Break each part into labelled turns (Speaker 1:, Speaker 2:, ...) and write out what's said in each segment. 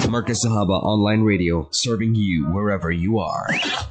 Speaker 1: Marcus Sahaba Online Radio, serving you wherever you are.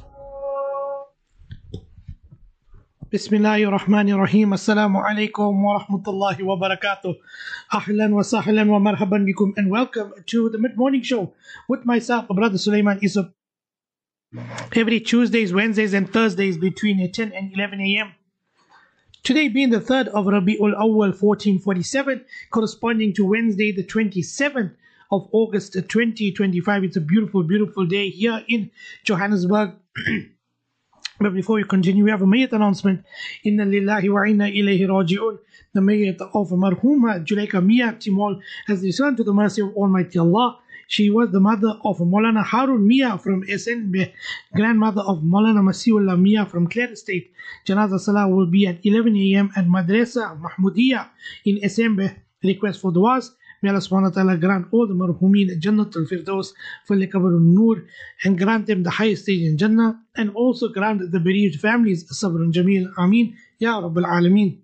Speaker 2: Bismillahir Rahmanir Rahim. Assalamu alaikum wa rahmatullahi wa barakatuh. Ahlan wa sahlan wa marhaban bikum, and welcome to the mid-morning show with myself, Brother Sulaiman Isuf. Every Tuesdays, Wednesdays and Thursdays between 10 and 11 a.m. Today being the 3rd of Rabi'ul Awwal 1447, corresponding to Wednesday the 27th of August 2025. It's a beautiful, beautiful day here in Johannesburg. But before we continue, we have a mayyat announcement. Inna lillahi wa inna ilayhi raji'un. The mayyat of Marhuma Juleka Mia Timol has returned to the mercy of Almighty Allah. She was the mother of Maulana Harun Mia from SNB, grandmother of Maulana Masiullah Mia from Clare Estate. Janaza Salah will be at 11 a.m. at Madrasa Mahmudiyya in SNB. Request for du'as. May Allah subhanahu wa ta'ala grant all the marhumin Jannatul Firdaus, fully covered in Noor, and grant them the highest stage in Jannah, and also grant the bereaved families Sabrun Jameel. Ameen. Ya Rabbil Alameen.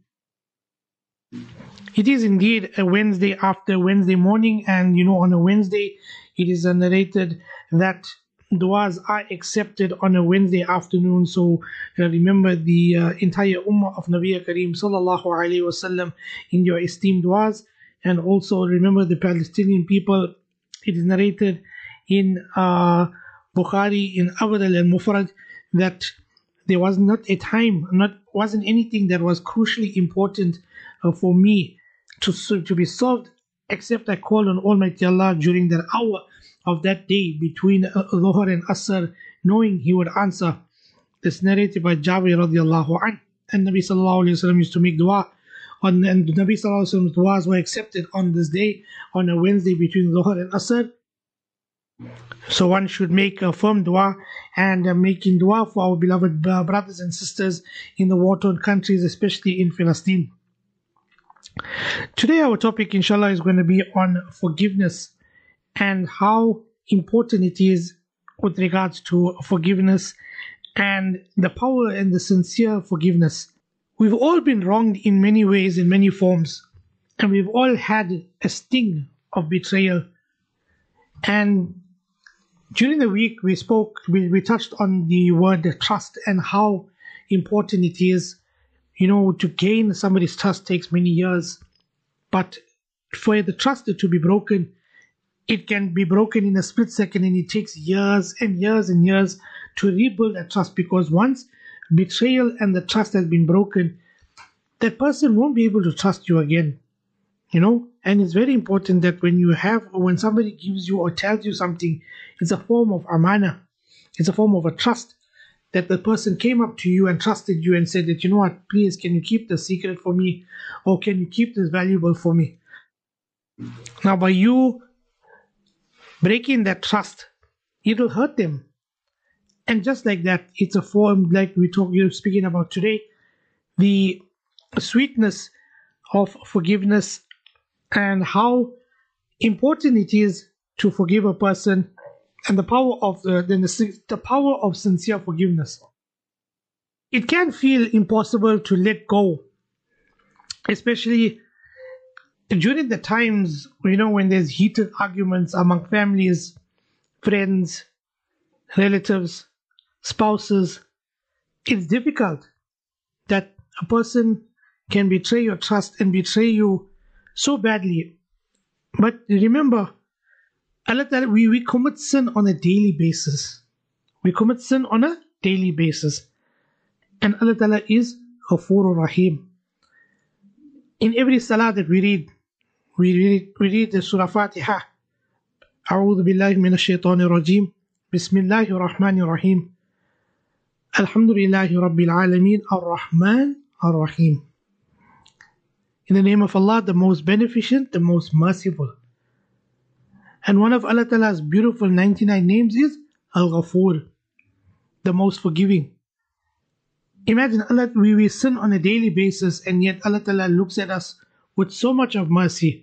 Speaker 2: It is indeed a Wednesday after Wednesday morning, and on a Wednesday it is narrated that du'as are accepted on a Wednesday afternoon. So remember the entire ummah of Nabi Kareem sallallahu alaihi wasallam in your esteemed du'as. And also remember the Palestinian people. It is narrated in Bukhari, in Abdal al-Mufrad, that there was not a time, wasn't anything that was crucially important for me to be solved, except I called on Almighty Allah during that hour of that day between Dhuhr and Asr, knowing He would answer. This narrated by Jabir radiallahu anh. And Nabi sallallahu alayhi wa sallam used to make dua. And the Nabi sallallahu alayhi wa sallam's du'as were accepted on this day, on a Wednesday between Dhuhr and Asr. So one should make a firm dua, and making dua for our beloved brothers and sisters in the war-torn countries, especially in Palestine. Today our topic, inshallah, is going to be on forgiveness and how important it is with regards to forgiveness and the power and the sincere forgiveness. We've all been wronged in many ways, in many forms, and we've all had a sting of betrayal. And during the week we we touched on the word trust and how important it is. To gain somebody's trust takes many years, but for the trust to be broken, it can be broken in a split second, and it takes years and years and years to rebuild that trust, because once betrayal and the trust has been broken, that person won't be able to trust you again. And it's very important that when somebody gives you or tells you something, it's a form of amana, it's a form of a trust, that the person came up to you and trusted you and said that, what, please, can you keep the secret for me, or can you keep this valuable for me? Now, by you breaking that trust, it'll hurt them. And just like that, it's a form, like you're speaking about today, the sweetness of forgiveness and how important it is to forgive a person, and the power of the power of sincere forgiveness. It can feel impossible to let go, especially during the times when there's heated arguments among families, friends, relatives, spouses. It's difficult that a person can betray your trust and betray you so badly. But remember, Allah Ta'ala, we commit sin on a daily basis. We commit sin on a daily basis. And Allah Ta'ala is Ghafurur Rahim. In every salah that we read the Surah Fatiha. A'udhu billahi minash shaitanir rajim. Bismillahir Rahmanir Rahim. Alhamdulillahi Rabbil Alameen. Ar-Rahman Ar-Rahim. In the name of Allah, the most beneficent, the most merciful. And one of Allah Ta'ala's beautiful 99 names is Al-Ghafur, the most forgiving. Imagine we sin on a daily basis, and yet Allah Ta'ala looks at us with so much of mercy.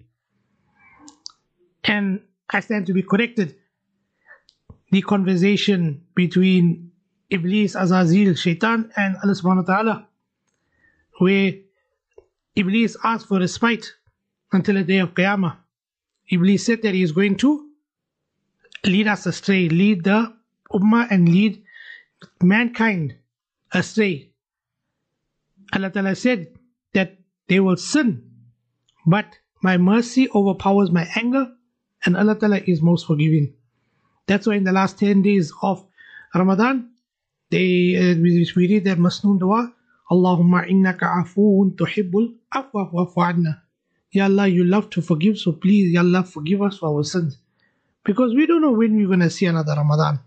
Speaker 2: And I stand to be corrected. The conversation between Iblis, Azazil, Shaitan, and Allah subhanahu wa ta'ala, where Iblis asked for respite until the day of Qiyamah. Iblis said that he is going to lead us astray, lead the ummah and lead mankind astray. Allah Ta'ala said that they will sin, but my mercy overpowers my anger, and Allah Ta'ala is most forgiving. That's why in the last 10 days of Ramadan, we read that Masnoon dua, Allahumma innaka afoon tuhibbul afwa fa'fu anna. Ya Allah, you love to forgive, so please, Ya Allah, forgive us for our sins. Because we don't know when we're going to see another Ramadan.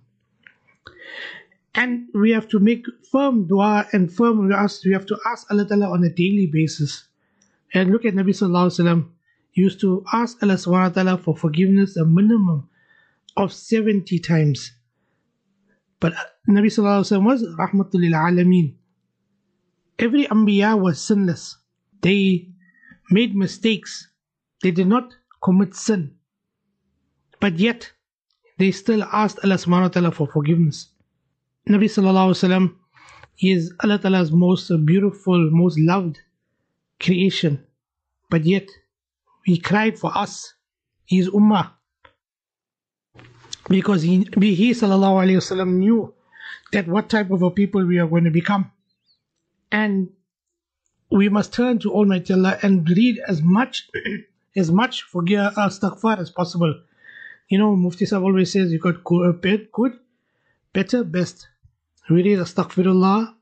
Speaker 2: And we have to make firm dua and we have to ask Allah Ta'ala on a daily basis. And look at Nabi Sallallahu Alaihi Wasallam, he used to ask Allah Subhanahu Wa Ta'ala for forgiveness a minimum of 70 times. But Nabi Sallallahu Alaihi Wasallam was Rahmatul Lil Alameen. Every Anbiya was sinless. They made mistakes. They did not commit sin. But yet, they still asked Allah Subhanahu Wa Ta'ala for forgiveness. Nabi Sallallahu Alaihi Wasallam is Allah Ta'ala's most beautiful, most loved creation. But yet, he cried for us, his ummah. Because he Sallallahu Alaihi Wasallam knew that what type of a people we are going to become. And we must turn to Almighty Allah and read as much astaghfar as possible. You know, Mufti Sahib always says you got good, better, best. We read Astaghfirullah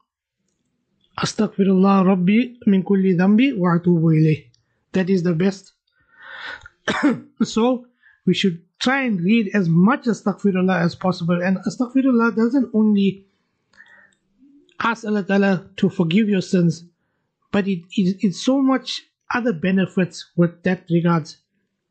Speaker 2: Rabbi min kulli dhanbi wa atubu ilayh. That is the best. So we should try and read as much Astaghfirullah as possible. And Astaghfirullah doesn't only ask Allah Ta'ala to forgive your sins, but it's so much other benefits with that regards.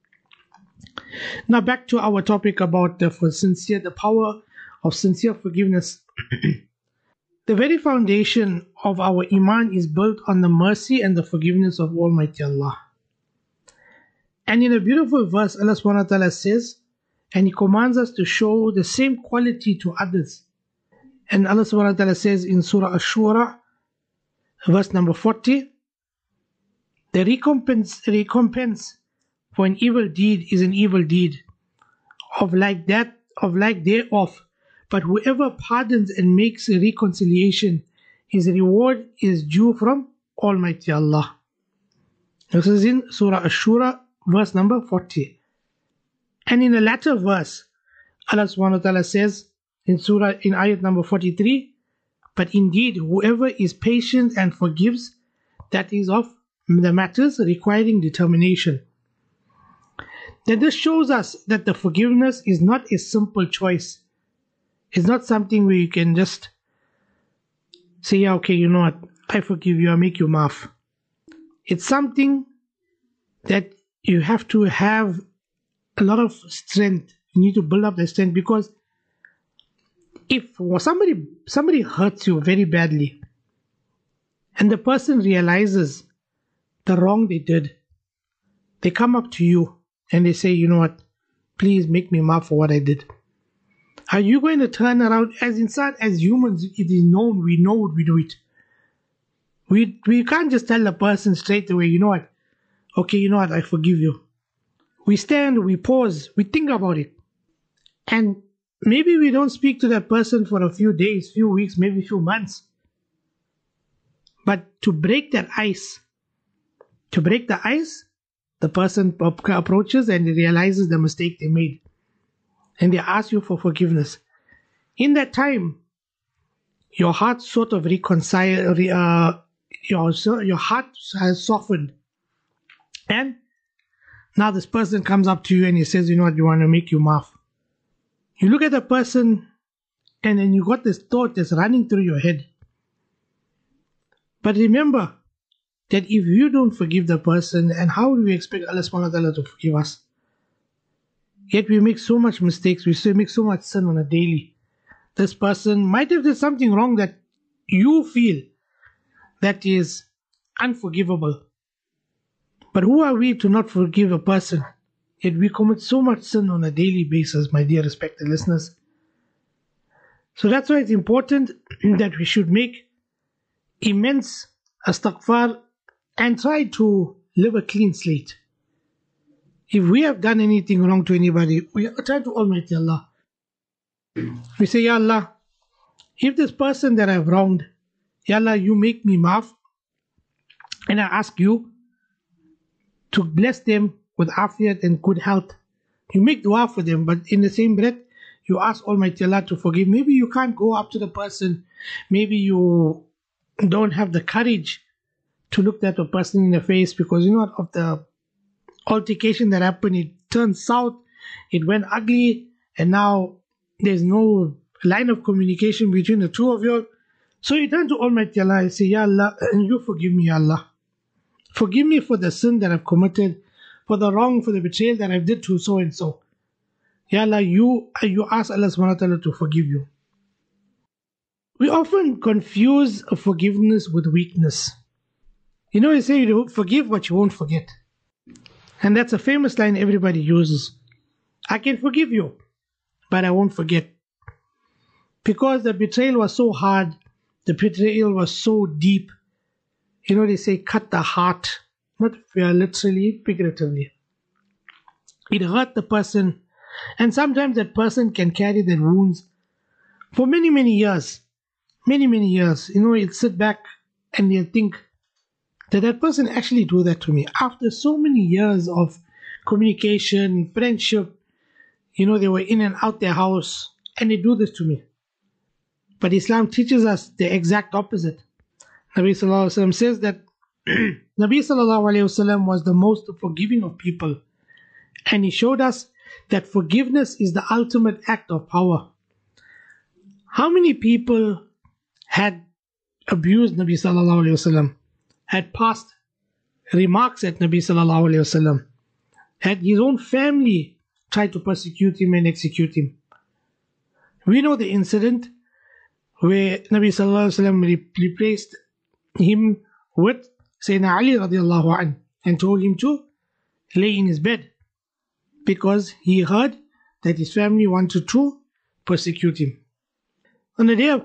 Speaker 2: Now back to our topic about the power of sincere forgiveness. The very foundation of our iman is built on the mercy and the forgiveness of Almighty Allah. And in a beautiful verse, Allah Subhanahu Wa Ta'ala says, and He commands us to show the same quality to others. And Allah Subhanahu Wa Ta'ala says in Surah Ash-Shura, verse number 40, the recompense for an evil deed is an evil deed of like thereof. But whoever pardons and makes a reconciliation, his reward is due from Almighty Allah. This is in Surah Ash-Shura, verse number 40. And in the latter verse, Allah Subhanahu Wa Ta'ala says in ayat number 43, but indeed whoever is patient and forgives, that is of the matters requiring determination. Then this shows us that the forgiveness is not a simple choice. It's not something where you can just say, yeah, okay, you know what, I forgive you, I make you maaf. It's something that you have to have a lot of strength. You need to build up the strength, because if somebody hurts you very badly and the person realizes the wrong they did, they come up to you and they say, you know what, please make me maaf for what I did. Are you going to turn around as humans? It is known, we know we do it. We can't just tell the person straight away, you know what, okay, you know what, I forgive you. We stand, we pause, we think about it. And maybe we don't speak to that person for a few days, few weeks, maybe a few months. But to break that ice, the person approaches and realizes the mistake they made. And they ask you for forgiveness. In that time, your heart sort of reconciled, your heart has softened. And now this person comes up to you and he says, you know what, you want to make you maaf. You look at the person and then you got this thought that's running through your head. But remember that if you don't forgive the person, and how do we expect Allah Subhanahu Wa Ta'ala to forgive us? Yet we make so much mistakes, we still make so much sin on a daily. This person might have done something wrong that you feel that is unforgivable. But who are we to not forgive a person? Yet we commit so much sin on a daily basis, my dear respected listeners. So that's why it's important that we should make immense astaghfar and try to live a clean slate. If we have done anything wrong to anybody, we turn to Almighty Allah. We say, Ya Allah, if this person that I've wronged, Ya Allah, you make me maaf, and I ask you to bless them with afiyat and good health. You make dua for them, but in the same breath, you ask Almighty Allah to forgive. Maybe you can't go up to the person. Maybe you don't have the courage to look that person in the face because you know what, of the altercation that happened, it turned south, it went ugly, and now there's no line of communication between the two of you. So you turn to Almighty Allah and say, Ya Allah, you forgive me, Ya Allah. Forgive me for the sin that I've committed, for the wrong, for the betrayal that I did to so and so. Ya Allah, you ask Allah subhanahu wa ta'ala to forgive you. We often confuse forgiveness with weakness. You know, you say you forgive, but you won't forget. And that's a famous line everybody uses. I can forgive you, but I won't forget. Because the betrayal was so hard, the betrayal was so deep. You know, they say cut the heart, not literally, figuratively. It hurt the person, and sometimes that person can carry their wounds for many, many years. Many, many years. You know, you'll sit back and you'll think, did that person actually do that to me? After so many years of communication, friendship, you know, they were in and out their house and they do this to me. But Islam teaches us the exact opposite. Nabi Sallallahu Alaihi Wasallam says that Nabi Sallallahu Alaihi Wasallam was the most forgiving of people. And he showed us that forgiveness is the ultimate act of power. How many people had abused Nabi Sallallahu Alaihi Wasallam, had passed remarks at Nabi Sallallahu Alaihi Wasallam, had his own family tried to persecute him and execute him? We know the incident where Nabi Sallallahu Alaihi Wasallam replaced him with Sayyidina Ali radiallahu anh and told him to lay in his bed because he heard that his family wanted to persecute him. On the day of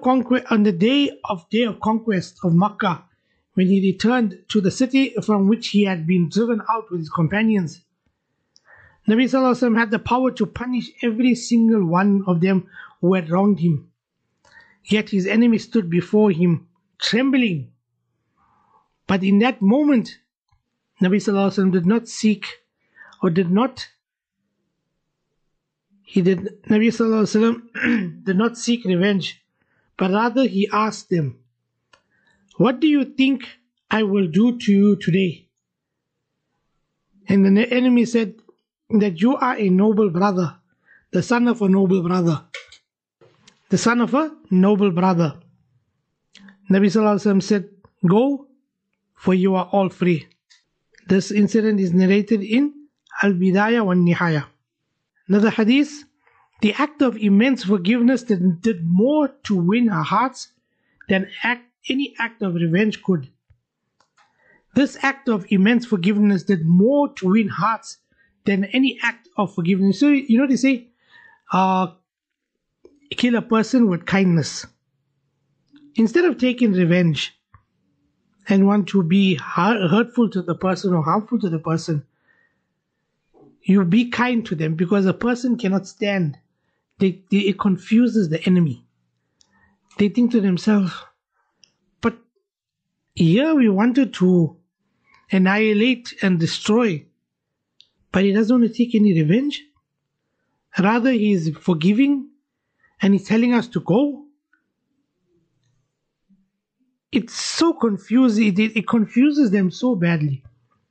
Speaker 2: conquest of Makkah, when he returned to the city from which he had been driven out with his companions, Nabi Sallallahu Alaihi Wasallam had the power to punish every single one of them who had wronged him. Yet his enemy stood before him, trembling. But in that moment, Nabi Sallallahu Alaihi Wasallam did not seek or Nabi Sallallahu Alaihi Wasallam did not seek revenge, but rather he asked them, what do you think I will do to you today? And the enemy said that you are a noble brother, the son of a noble brother. The son of a noble brother. Nabi Sallallahu Alaihi Wasallam said, go, for you are all free. This incident is narrated in Al-Bidayah wa Nihaya. Another hadith, the act of immense forgiveness did more to win our hearts than any act of revenge could. This act of immense forgiveness did more to win hearts than any act of forgiveness. So, you know, they say, kill a person with kindness. Instead of taking revenge and want to be hurtful to the person or harmful to the person, you be kind to them because a person cannot stand. It confuses the enemy. They think to themselves, but here we wanted to annihilate and destroy, but he doesn't want to take any revenge. Rather, he is forgiving and he's telling us to go. It's so confusing. It confuses them so badly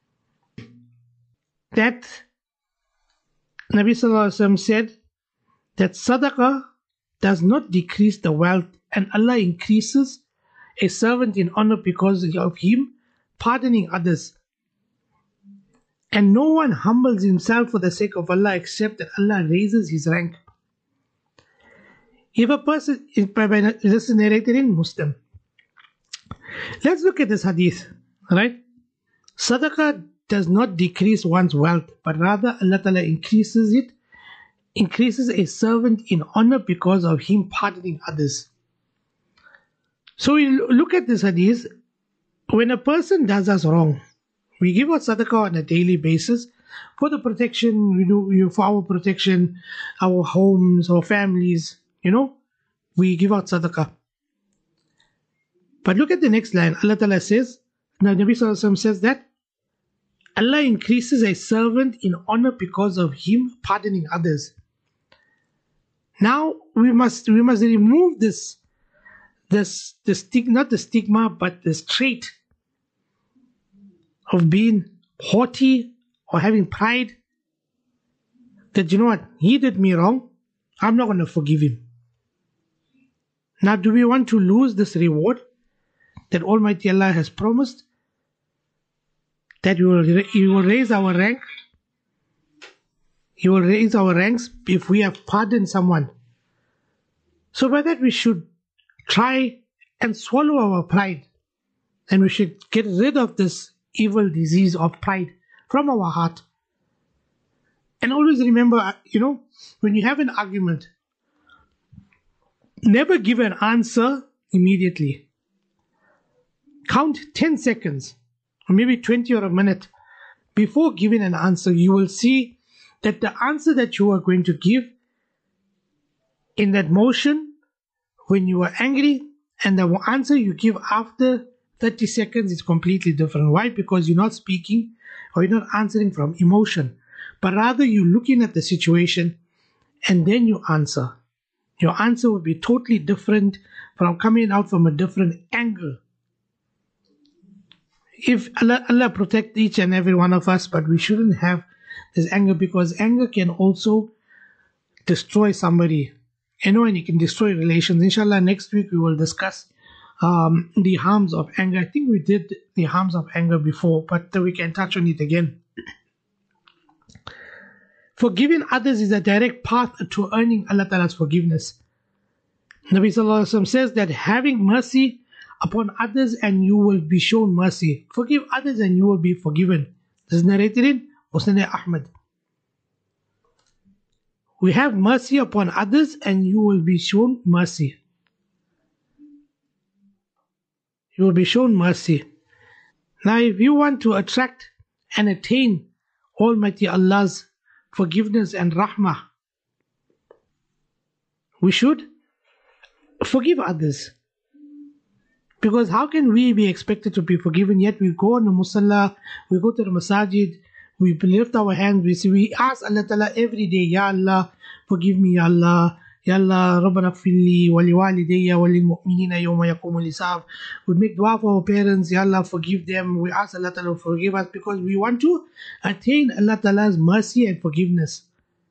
Speaker 2: that Nabi Sallallahu Alaihi Wasallam said that sadaqah does not decrease the wealth, and Allah increases a servant in honor because of him pardoning others. And no one humbles himself for the sake of Allah except that Allah raises his rank. If a person, this is narrated in Muslim. Let's look at this hadith, right? Sadaqah does not decrease one's wealth, but rather Allah Ta'ala increases a servant in honor because of him pardoning others. So we look at this hadith. When a person does us wrong, we give out sadaqah on a daily basis for the protection, for our protection, our homes, our families. we give out sadaqah. But look at the next line. Allah Ta'ala says, now Nabi Sallallahu Alaihi Wasallam says that Allah increases a servant in honor because of him pardoning others. Now we must remove this not the stigma, but this trait of being haughty or having pride, that he did me wrong, I'm not going to forgive him. Now, do we want to lose this reward that Almighty Allah has promised, that He will raise our rank? He will raise our ranks if we have pardoned someone. So by that we should try and swallow our pride, and we should get rid of this evil disease of pride from our heart. And always remember, when you have an argument, never give an answer immediately. Count 10 seconds, or maybe 20 or a minute, before giving an answer. You will see that the answer that you are going to give in that motion, when you are angry, and the answer you give after 30 seconds is completely different. Why? Because you're not speaking or you're not answering from emotion, but rather you're looking at the situation and then you answer. Your answer will be totally different from coming out from a different angle. If Allah protect each and every one of us, but we shouldn't have this anger, because anger can also destroy somebody. And it can destroy relations. Inshallah, next week we will discuss the harms of anger. I think we did the harms of anger before, but we can touch on it again. Forgiving others is a direct path to earning Allah Ta'ala's forgiveness. Nabi Sallallahu Alaihi Wasallam says that having mercy upon others and you will be shown mercy. Forgive others and you will be forgiven. This is narrated in Musnad Ahmad. We have mercy upon others and you will be shown mercy. You will be shown mercy. Now, if you want to attract and attain Almighty Allah's forgiveness and rahmah, we should forgive others. Because how can we be expected to be forgiven, yet we go on the musalla, we go to the masajid, we lift our hands, we ask Allah Ta'ala every day, Ya Allah, forgive me, Ya Allah, Ya Allah, Rabbana gfirli, wali walidayya, wali mu'minina yawma yaqumul hisab. We make dua for our parents, Ya Allah, forgive them. We ask Allah Ta'ala to forgive us because we want to attain Allah Ta'ala's mercy and forgiveness.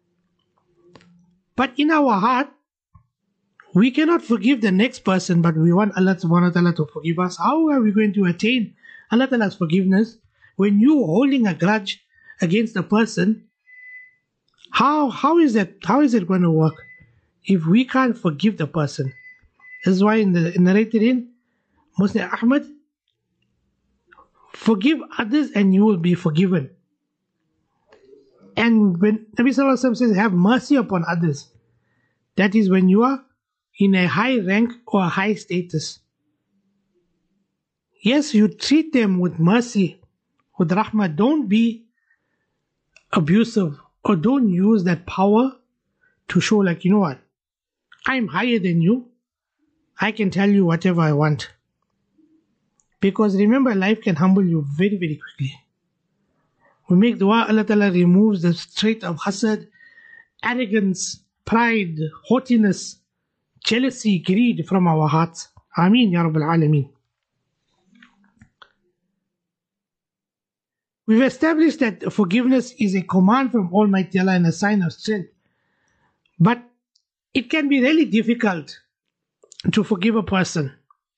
Speaker 2: But in our heart, we cannot forgive the next person, but we want Allah Subhanahu wa Ta'ala to forgive us. How are we going to attain Allah Ta'ala's forgiveness when you holding a grudge against a person? How is it going to work if we can't forgive the person? This is why narrated in Musnad Ahmad, forgive others and you will be forgiven. And when Nabi Sallallahu Alaihi Wasallam says have mercy upon others, that is when you are in a high rank or a high status. Yes, you treat them with mercy, with rahmah. Don't be abusive or don't use that power to show like, you know what, I'm higher than you. I can tell you whatever I want. Because remember, life can humble you very, very quickly. We make dua, Allah Ta'ala removes the trait of hasad, arrogance, pride, haughtiness, jealousy, greed from our hearts. Ameen, Ya Rabbal Alameen. We've established that forgiveness is a command from Almighty Allah and a sign of strength. But it can be really difficult to forgive a person.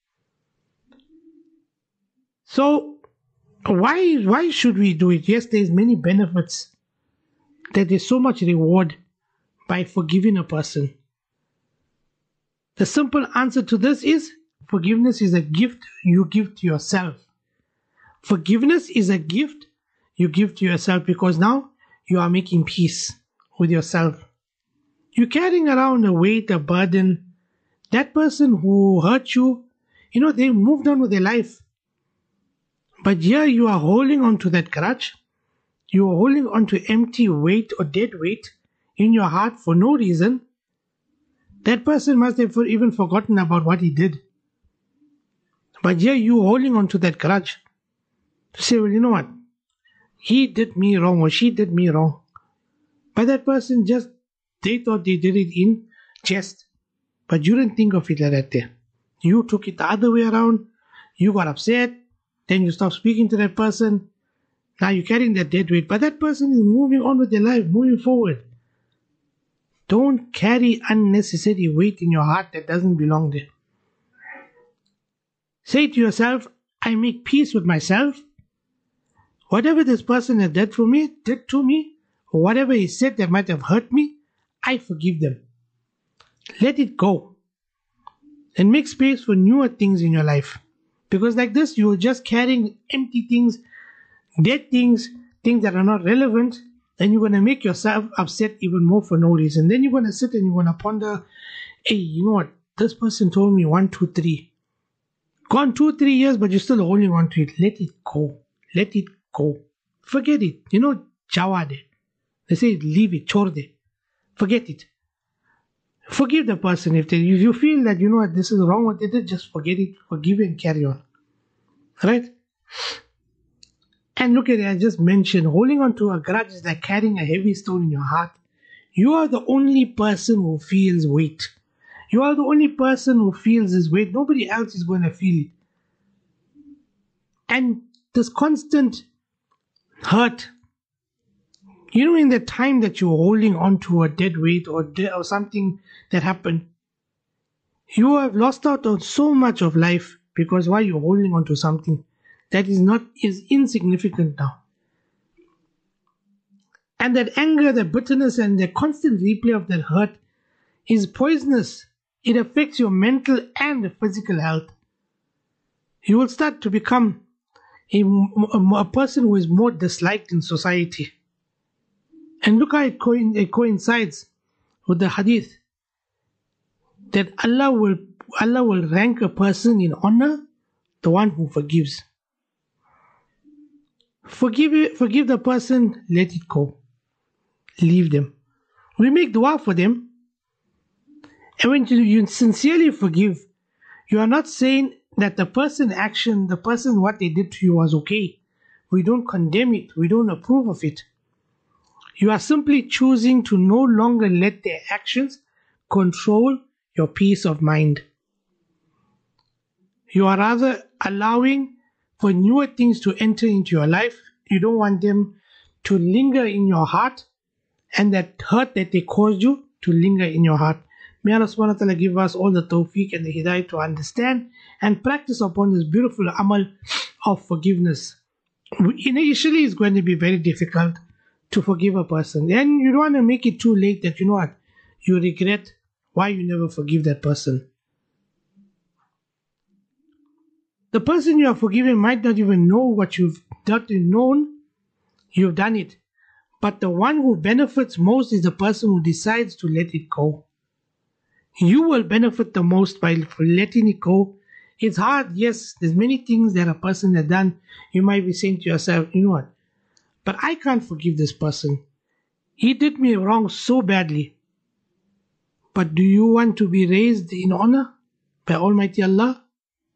Speaker 2: So, why should we do it? Yes, there's many benefits. That there's so much reward by forgiving a person. The simple answer to this is forgiveness is a gift you give to yourself. Forgiveness is a gift you give to yourself because now you are making peace with yourself. You're carrying around a weight, a burden. That person who hurt you, they moved on with their life. But here you are holding on to that grudge. You are holding on to empty weight or dead weight in your heart for no reason. That person must have even forgotten about what he did. But here you holding on to that grudge. To say, well, you know what? He did me wrong or she did me wrong. But that person just, they thought they did it in jest. But you didn't think of it like that there. You took it the other way around. You got upset. Then you stopped speaking to that person. Now you're carrying that dead weight. But that person is moving on with their life, moving forward. Don't carry unnecessary weight in your heart that doesn't belong there. Say to yourself, I make peace with myself. Whatever this person has did to me, or whatever he said that might have hurt me, I forgive them. Let it go. And make space for newer things in your life. Because like this, you're just carrying empty things, dead things, things that are not relevant, and you're going to make yourself upset even more for no reason. Then you're going to sit and you're going to ponder, hey, you know what? This person told me 1, 2, 3. Gone 2, 3 years, but you're still holding on to it. Let it go. Let it go. Forget it. You know, jawade. They say leave it, chorde. Forget it. Forgive the person. If you feel that, you know what, this is wrong what they did, just forget it, forgive it and carry on. Right? And look at it, I just mentioned, holding on to a grudge is like carrying a heavy stone in your heart. You are the only person who feels weight. You are the only person who feels this weight. Nobody else is going to feel it. And this constant hurt, you know, in the time that you're holding on to a dead weight or something that happened, you have lost out on so much of life because why you're holding on to something that is insignificant now. And that anger, the bitterness, and the constant replay of that hurt is poisonous. It affects your mental and physical health. You will start to become a person who is more disliked in society. And look how it coincides with the hadith that Allah will rank a person in honor, the one who forgives. Forgive the person, let it go. Leave them. We make dua for them. And when you sincerely forgive, you are not saying that the person what they did to you was okay. We don't condemn it. We don't approve of it. You are simply choosing to no longer let their actions control your peace of mind. You are rather allowing for newer things to enter into your life. You don't want them to linger in your heart, and that hurt that they caused you to linger in your heart. May Allah subhanahu wa ta'ala give us all the tawfiq and the hidayah to understand and practice upon this beautiful amal of forgiveness. Initially, it's going to be very difficult to forgive a person. And you don't want to make it too late that, you know what, you regret why you never forgive that person. The person you are forgiving might not even know what you've known, you've done it. But the one who benefits most is the person who decides to let it go. You will benefit the most by letting it go. It's hard, yes, there's many things that a person has done. You might be saying to yourself, you know what, but I can't forgive this person. He did me wrong so badly. But do you want to be raised in honor by Almighty Allah?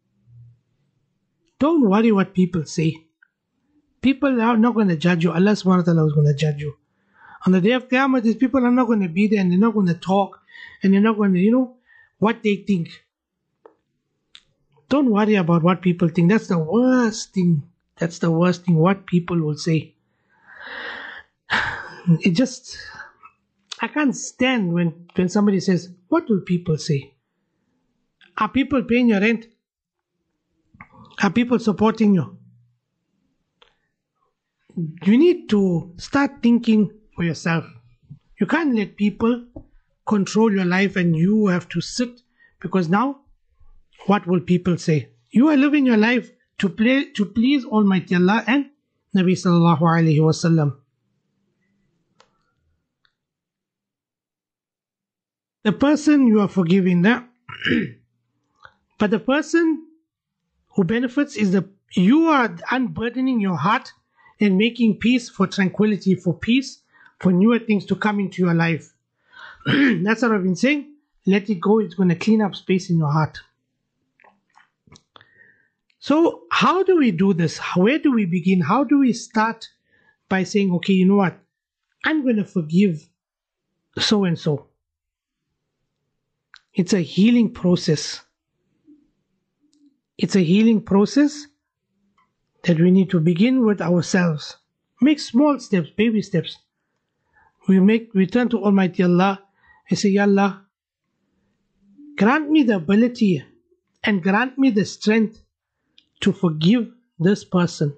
Speaker 2: Don't worry what people say. People are not going to judge you. Allah subhanahu wa ta'ala is going to judge you. On the day of Qiyamah, these people are not going to be there and they're not going to talk and they're not going to, what they think. Don't worry about what people think. That's the worst thing. That's the worst thing, what people will say. I can't stand when somebody says, what will people say? Are people paying your rent? Are people supporting you? You need to start thinking for yourself. You can't let people control your life and you have to sit, because now, what will people say? You are living your life to please Almighty Allah and Nabi sallallahu alaihi wasallam. The person you are forgiving now, but the person who benefits is you are unburdening your heart and making peace for tranquility, for peace, for newer things to come into your life. That's what I've been saying. let it go. It's going to clean up space in your heart. So how do we do this? Where do we begin? How do we start by saying, okay, you know what? I'm going to forgive so and so. It's a healing process. It's a healing process that we need to begin with ourselves. Make small steps, baby steps. We turn to Almighty Allah and say, Ya Allah, grant me the ability and grant me the strength to forgive this person.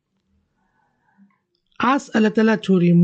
Speaker 2: Ask Allah Ta'ala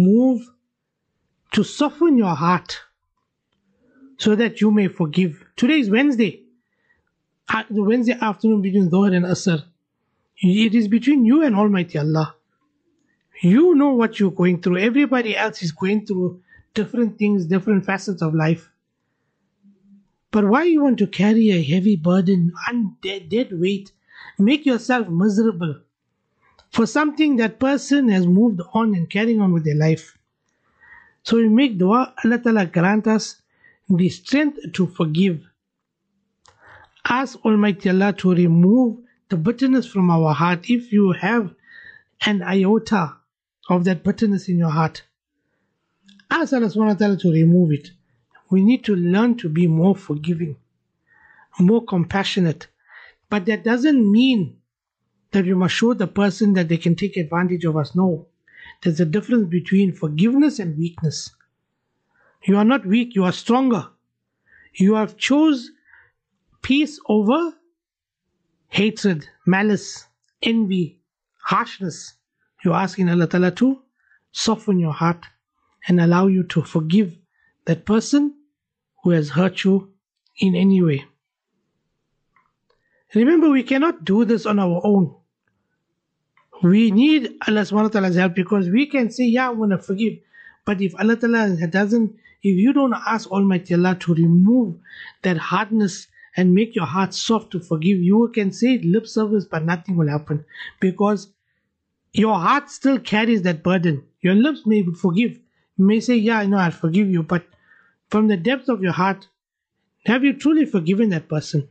Speaker 2: to soften your heart so that you may forgive. Today is Wednesday. The Wednesday afternoon between Dhuhr and Asr. It is between you and Almighty Allah. You know what you're going through. Everybody else is going through different things, different facets of life. But why you want to carry a heavy burden, dead weight, make yourself miserable for something that person has moved on and carrying on with their life? So we make dua, Allah Ta'ala grant us the strength to forgive. Ask Almighty Allah to remove the bitterness from our heart. If you have an iota of that bitterness in your heart, ask Allah subhanahu wa ta'ala to remove it. We need to learn to be more forgiving, more compassionate. But that doesn't mean that we must show the person that they can take advantage of us. No. There's a difference between forgiveness and weakness. You are not weak, you are stronger. You have chose peace over hatred, malice, envy, harshness. You're asking Allah Ta'ala to soften your heart and allow you to forgive that person who has hurt you in any way. Remember, we cannot do this on our own. We need Allah subhanahu wa ta'ala's help, because we can say, yeah, I'm going to forgive. But if Allah Ta'ala doesn't, if you don't ask Almighty Allah to remove that hardness and make your heart soft to forgive, you can say lip service, but nothing will happen. Because your heart still carries that burden. Your lips may forgive. You may say, yeah, I know, I'll forgive you. But from the depths of your heart, have you truly forgiven that person?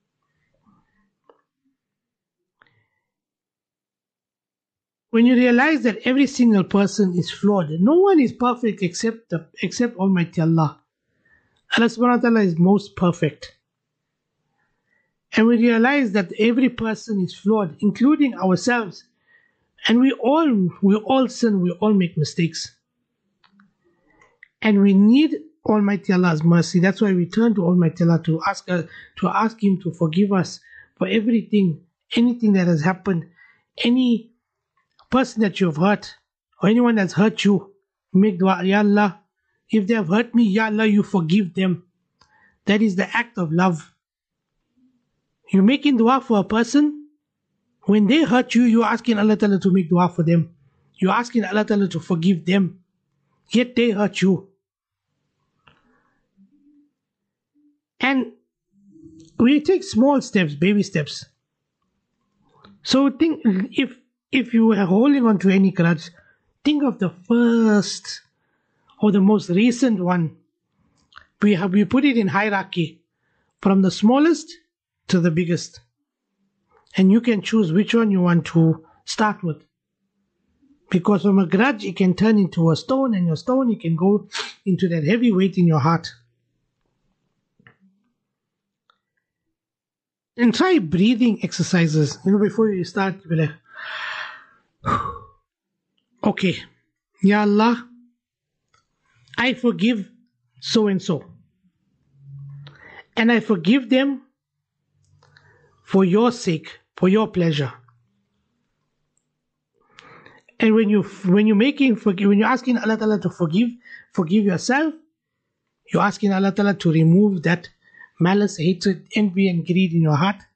Speaker 2: When you realize that every single person is flawed, no one is perfect except Almighty Allah. Allah subhanahu wa ta'ala is most perfect. And we realize that every person is flawed, including ourselves. And we all sin, we all make mistakes. And we need Almighty Allah's mercy. That's why we turn to Almighty Allah to ask Him to forgive us for everything, anything that has happened, any person that you've hurt, or anyone that's hurt you. Make dua, Ya Allah, if they have hurt me, Ya Allah, you forgive them. That is the act of love. You're making dua for a person. When they hurt you, you're asking Allah Ta'ala to make dua for them. You're asking Allah Ta'ala to forgive them. Yet they hurt you. And we take small steps, baby steps. So think, if you are holding on to any grudge, think of the first or the most recent one. We put it in hierarchy from the smallest to the biggest. And you can choose which one you want to start with. Because from a grudge, it can turn into a stone, and your stone, it can go into that heavy weight in your heart. And try breathing exercises. Before you start, you'll be like, okay, Ya Allah, I forgive so and so. And I forgive them for your sake, for your pleasure. And when you're asking Allah Ta'ala to forgive yourself, you're asking Allah Ta'ala to remove that malice, hatred, envy, and greed in your heart.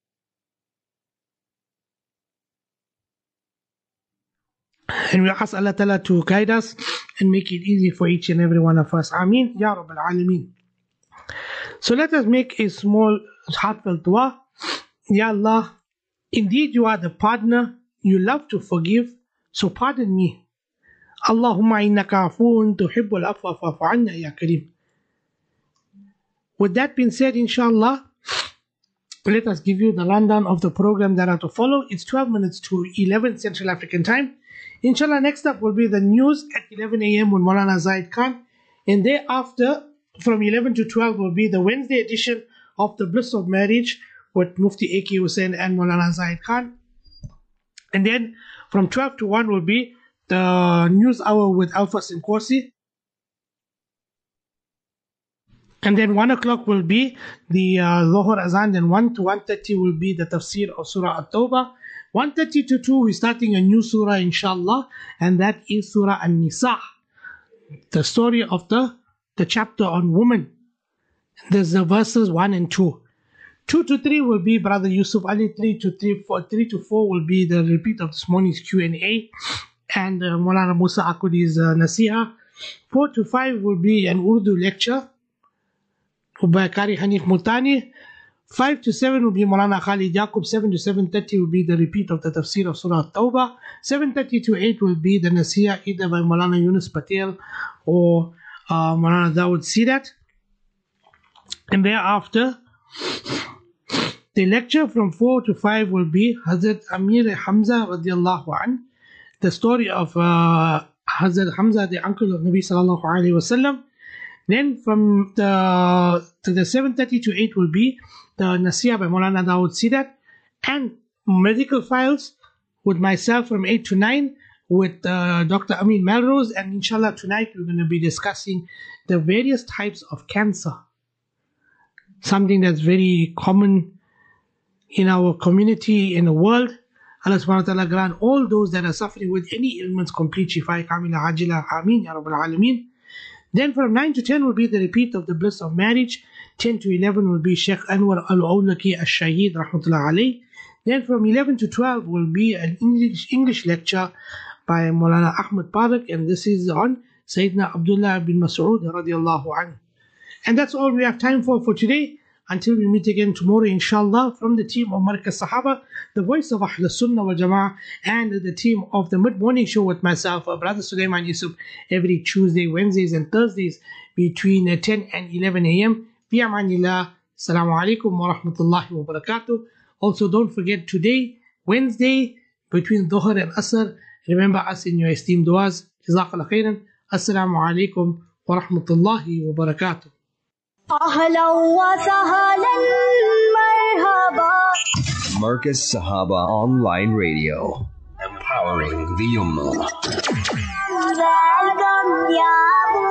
Speaker 2: And we ask Allah Ta'ala to guide us and make it easy for each and every one of us. Ameen. Ya Rabbal Alameen. So let us make a small heartfelt dua. Ya Allah, indeed you are the partner, you love to forgive, so pardon me. Allahumma innaka afuun tuhibbul afwa fa'fu anna ya kareem. with that being said, inshallah, let us give you the rundown of the program that are to follow. It's 12 minutes to 11 Central African time. Inshallah, next up will be the news at 11 a.m. with Maulana Zaid Khan. And thereafter, from 11 to 12 will be the Wednesday edition of the Bliss of Marriage with Mufti A.K. Hussain and Maulana Zaid Khan. And then from 12 to 1 will be the news hour with Alpha Sinkosi. And then 1 o'clock will be the Dhuhr Azan. Then 1 to 1:30 will be the tafsir of Surah At-Tawbah. 1:30 to 2, we're starting a new surah, inshallah, and that is Surah An-Nisa, the story of the chapter on women. There's the verses 1 and 2. 2 to 3 will be Brother Yusuf Ali. 3 to 4 will be the repeat of this morning's Q&A and Maulana Musa Akudi's Nasiha. 4 to 5 will be an Urdu lecture by Qari Hanif Multani. 5 to 7 will be Maulana Khalid Yaqub. 7 to 7:30 will be the repeat of the tafsir of Surah At-Tawbah. 7:30 to 8 will be the Nasiha either by Maulana Yunus Patel or Maulana Dawood Sidat. And thereafter, the lecture from 4 to 5 will be Hazrat Amir Hamza radiallahu an, the story of Hazrat Hamza, the uncle of Nabi sallallahu alayhi wasallam. Then from the 7:30 to 8 will be the Nasiha by Maulana Dawood Sidat and medical files with myself from 8 to 9 with Dr. Amin Melrose. And inshallah tonight we're going to be discussing the various types of cancer, something that's very common in our community, in the world. Allah subhanahu wa ta'ala grant all those that are suffering with any ailments complete shifa kamila ajila, ameen ya rabbal alameen. Then from 9 to 10 will be the repeat of the Bliss of Marriage. 10 to 11 will be Sheikh Anwar Al-Awlaki Al-Shaheed rahmatullah alayh. Then from 11 to 12 will be an English lecture by Maulana Ahmad Parak, and this is on Sayyidina Abdullah bin Mas'ud radiallahu anhu. And that's all we have time for today. Until we meet again tomorrow, inshallah, from the team of Markaz Sahaba, the voice of Ahl Sunnah wal Jama'ah, and the team of the mid-morning show with myself, Brother Sulaiman Yusuf, every Tuesday, Wednesdays, and Thursdays between 10 and 11 a.m. Fi amanillah. Assalamu alaikum wa rahmatullahi wa barakatuh. Also, don't forget today, Wednesday, between Dhuhr and Asr, remember us in your esteemed du'as. Jazakallah khairan. Assalamu alaikum wa rahmatullahi wa barakatuh.
Speaker 1: Markaz Sahaba Online Radio, empowering the Ummah.